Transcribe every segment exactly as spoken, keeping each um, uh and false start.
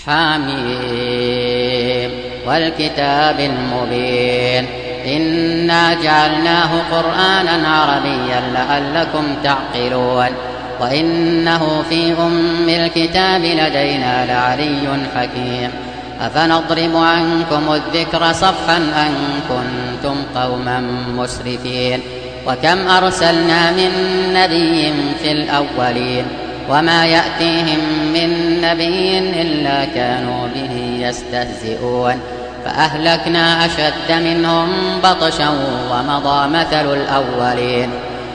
حميم والكتاب المبين إنا جعلناه قرآنا عربيا لعلكم تعقلون وإنه في أم الكتاب لدينا لعلي حكيم أفنضرب عنكم الذكر صفحا أن كنتم قوما مسرفين وكم أرسلنا من نبي في الأولين وما يأتيهم من نبي إلا كانوا به يستهزئون فأهلكنا أشد منهم بطشا ومضى مثل الأولين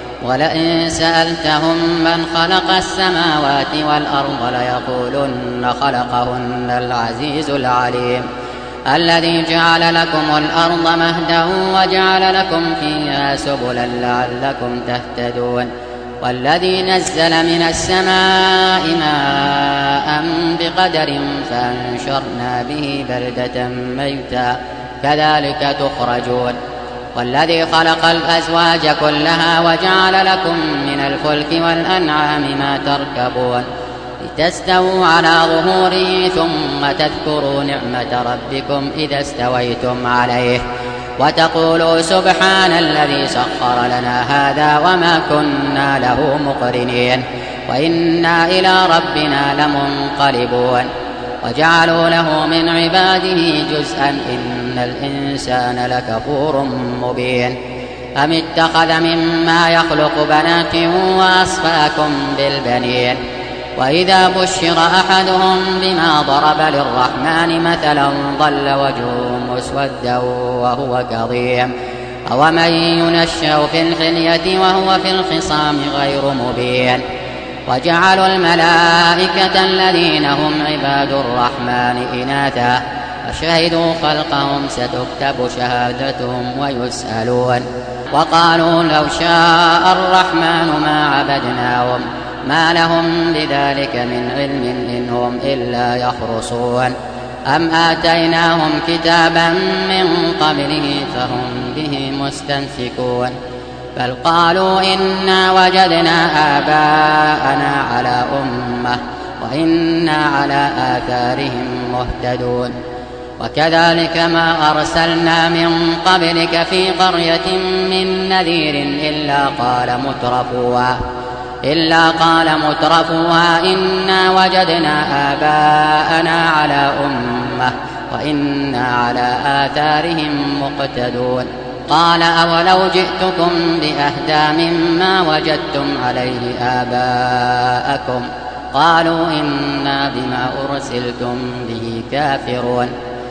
ولئن سألتهم من خلق السماوات والأرض ليقولن خلقهن العزيز العليم الذي جعل لكم الأرض مهدا وجعل لكم فيها سبلا لعلكم تهتدون والذي نزل من السماء ماء بقدر فأنشرنا به بلدة ميتا كذلك تخرجون والذي خلق الأزواج كلها وجعل لكم من الفلك والأنعام ما تركبون لتستووا على ظهوره ثم تذكروا نعمة ربكم إذا استويتم عليه وتقولوا سبحان الذي سخر لنا هذا وما كنا له مقرنين وإنا إلى ربنا لمنقلبون وجعلوا له من عباده جزءا إن الإنسان لكفور مبين أم اتخذ مما يخلق بنات وأصفاكم بالبنين وإذا بشر أحدهم بما ضرب للرحمن مثلا ظل وجهه مسودا وهو كظيم أومن ينشأ في الحلية وهو في الخصام غير مبين وجعلوا الملائكة الذين هم عباد الرحمن إناثا وشهدوا خلقهم ستكتب شهادتهم ويسألون وقالوا لو شاء الرحمن ما عبدناهم ما لهم بذلك من علم إن هم إلا يخرصون أم آتيناهم كتابا من قبله فهم به مستمسكون بل قالوا إنا وجدنا آباءنا على أمة وإنا على آثارهم مهتدون وكذلك ما أرسلنا من قبلك في قرية من نذير إلا قال مترفوها إلا قال مترفوها إنا وجدنا آباءنا على أمة وإنا على آثارهم مقتدون قال أولو جئتكم بأهدى مما وجدتم عليه آباءكم قالوا إنا بما أرسلتم به كافرون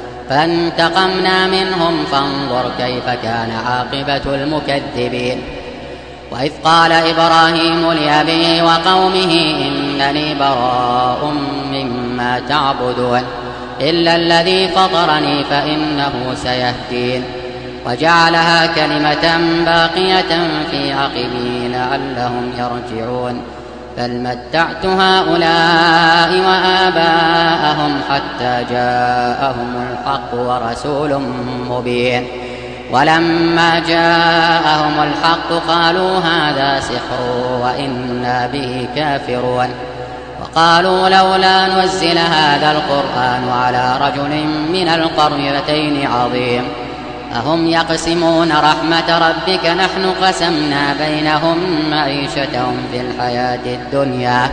فانتقمنا منهم فانظر كيف كان عاقبة المكذبين وإذ قال إبراهيم لأبيه وقومه إنني براء مما تعبدون إلا الذي فطرني فإنه سيهدين وجعلها كلمة باقية في عقبه لعلهم يرجعون بل متعت هؤلاء وآباءهم حتى جاءهم الحق ورسول مبين ولما جاءهم الحق قالوا هذا سحر وإنا به كافرون وقالوا لولا نزل هذا القرآن على رجل من القريتين عظيم أهم يقسمون رحمة ربك نحن قسمنا بينهم معيشتهم في الحياة الدنيا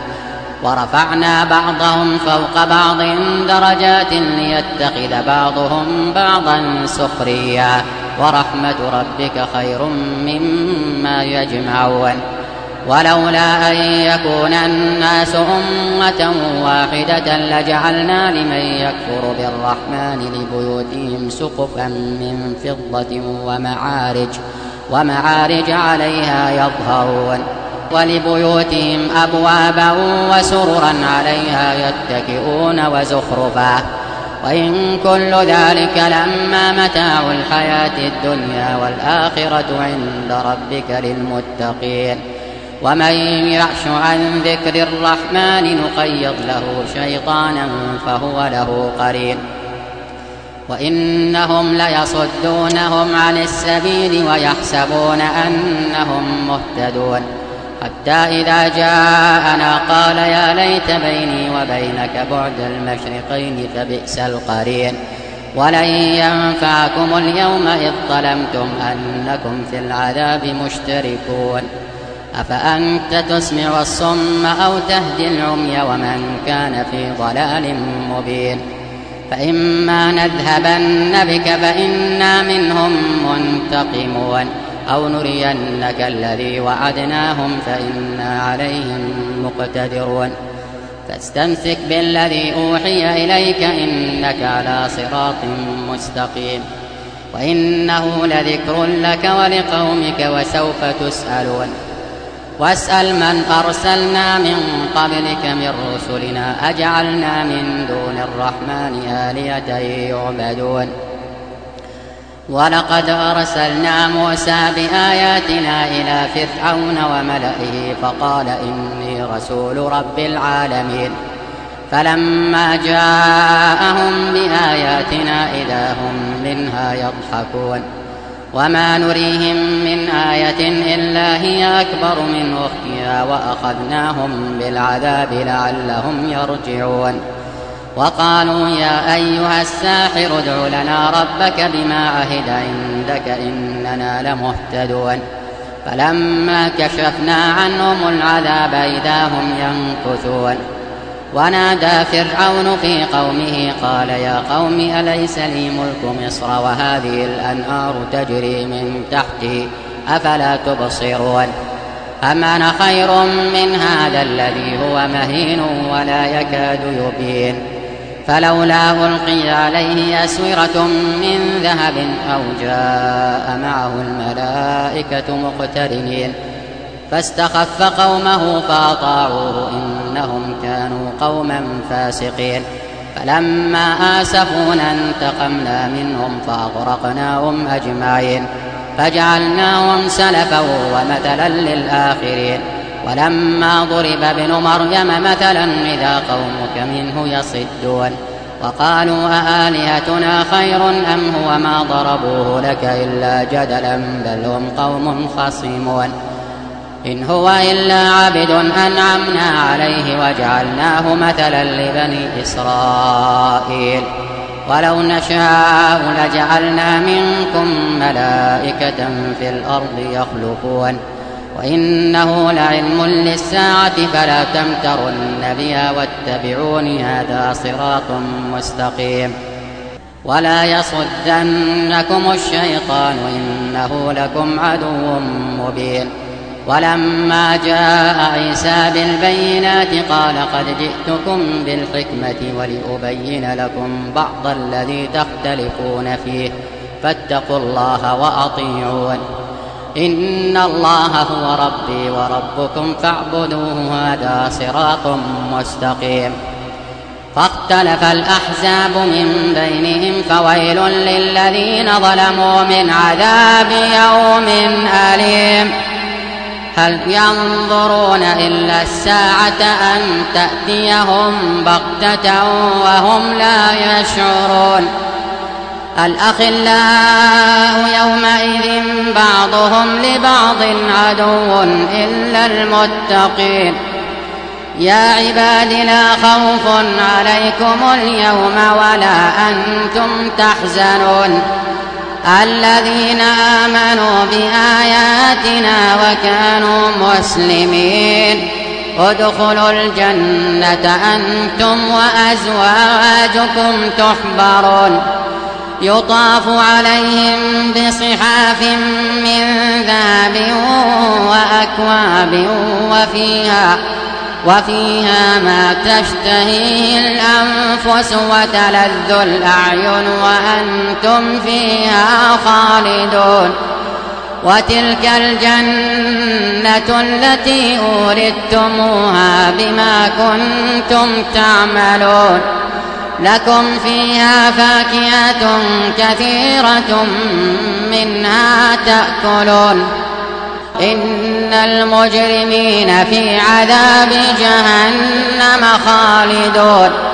ورفعنا بعضهم فوق بعض درجات ليتخذ بعضهم بعضا سخريا ورحمة ربك خير مما يجمعون ولولا أن يكون الناس أمة واحدة لجعلنا لمن يكفر بالرحمن لبيوتهم سقفا من فضة ومعارج ومعارج عليها يظهرون ولبيوتهم أبوابا وسررا عليها يتكئون وزخرفا وإن كل ذلك لما متاع الحياة الدنيا والآخرة عند ربك للمتقين ومن يعش عن ذكر الرحمن نقيض له شيطانا فهو له قرين وإنهم ليصدونهم عن السبيل ويحسبون أنهم مهتدون حتى إذا جاءنا قال يا ليت بيني وبينك بعد المشرقين فبئس القرين ولن ينفعكم اليوم إذ ظلمتم أنكم في العذاب مشتركون أفأنت تسمع الصم أو تهدي العمي ومن كان في ضلال مبين فإما نذهبن بك فإنا منهم منتقمون أو نرينك الذي وعدناهم فإنا عليهم مقتدرون فاستمسك بالذي أوحي إليك إنك على صراط مستقيم وإنه لذكر لك ولقومك وسوف تسألون واسأل من أرسلنا من قبلك من رسلنا أجعلنا من دون الرحمن آلهة يعبدون ولقد أرسلنا موسى بآياتنا إلى فرعون وملئه فقال إني رسول رب العالمين فلما جاءهم بآياتنا إذا هم منها يضحكون وما نريهم من آية إلا هي أكبر من أختها وأخذناهم بالعذاب لعلهم يرجعون وقالوا يا أيها الساحر ادع لنا ربك بما عهد عندك إننا لمهتدون فلما كشفنا عنهم العذاب إذا هم ينكثون ونادى فرعون في قومه قال يا قوم أليس لي ملك مصر وهذه الأنهار تجري من تحتي أفلا تبصرون أم أنا خير من هذا الذي هو مهين ولا يكاد يبين فلولا ألقي عليه أسورة من ذهب أو جاء معه الملائكة مقترنين فاستخف قومه فأطاعوه إنهم كانوا قوما فاسقين فلما آسفونا انتقمنا منهم فأغرقناهم أجمعين فجعلناهم سلفا ومثلا للآخرين ولما ضرب ابن مريم مثلا إذا قومك منه يصدون وقالوا أآلهتنا خير أم هو ما ضربوه لك إلا جدلا بل هم قوم خصمون إن هو إلا عبد أنعمنا عليه وجعلناه مثلا لبني إسرائيل ولو نشاء لجعلنا منكم ملائكة في الأرض يخلفون وإنه لعلم للساعة فلا تمترن بها واتبعون هذا صراط مستقيم ولا يصدنكم الشيطان إنه لكم عدو مبين ولما جاء عيسى بالبينات قال قد جئتكم بالحكمة ولأبين لكم بعض الذي تختلفون فيه فاتقوا الله وأطيعون إن الله هو ربي وربكم فاعبدوه هذا صراط مستقيم فاختلف الأحزاب من بينهم فويل للذين ظلموا من عذاب يوم أليم هل ينظرون إلا الساعة أن تأتيهم بغتة وهم لا يشعرون الأخلاء يومئذ بعضهم لبعض عدو إلا المتقين يا عباد لا خوف عليكم اليوم ولا أنتم تحزنون الذين آمنوا بآياتنا وكانوا مسلمين ادخلوا الجنة أنتم وأزواجكم تحبرون يطاف عليهم بصحاف من ذهب وأكواب وفيها وفيها ما تشتهيه الأنفس وتلذ الأعين وأنتم فيها خالدون وتلك الجنة التي أورثتموها بما كنتم تعملون لكم فيها فاكهة كثيرة منها تأكلون إن المجرمين في عذاب جهنم خالدون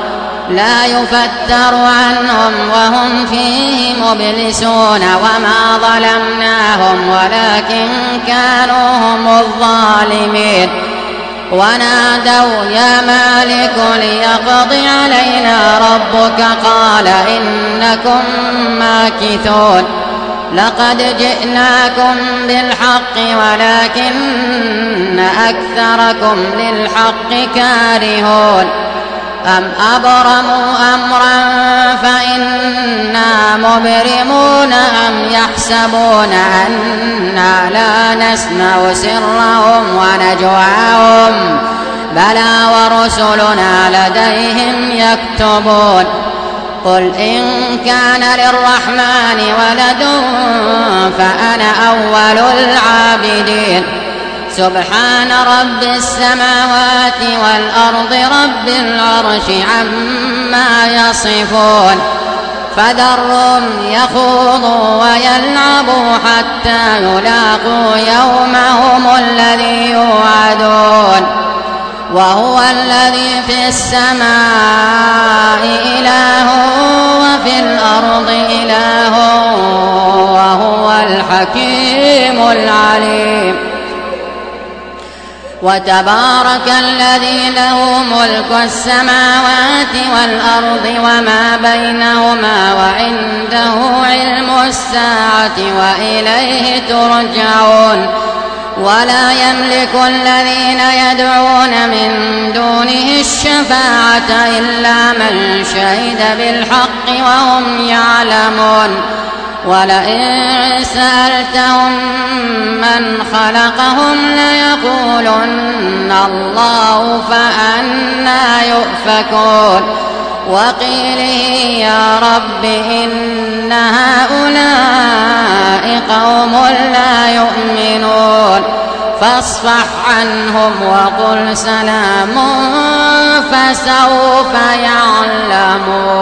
لا يفتر عنهم وهم فيه مبلسون وما ظلمناهم ولكن كانوا هم الظالمين ونادوا يا مالك ليقض علينا ربك قال إنكم ماكثون لقد جئناكم بالحق ولكن أكثركم للحق كارهون أم أبرموا أمرا فإنا مبرمون أم يحسبون أنا لا نسمع سرهم ونجواهم بلى ورسلنا لديهم يكتبون قل إن كان للرحمن ولد فأنا أول العابدين سبحان رب السماوات والأرض رب العرش عما يصفون فذرهم يخوضوا ويلعبوا حتى يلاقوا يومهم الذي يوعدون وهو الذي في السماء إله وفي الأرض إله وهو الحكيم العليم وتبارك الذي له ملك السماوات والأرض وما بينهما وعنده علم الساعة وإليه ترجعون ولا يملك الذين يدعون من دونه الشفاعة إلا من شهد بالحق وهم يعلمون ولئن سألتهم من خلقهم ليقولن الله فأنى يؤفكون وقيله يا رب إن هؤلاء قوم لا يؤمنون فاصفح عنهم وقل سلام فسوف يعلمون.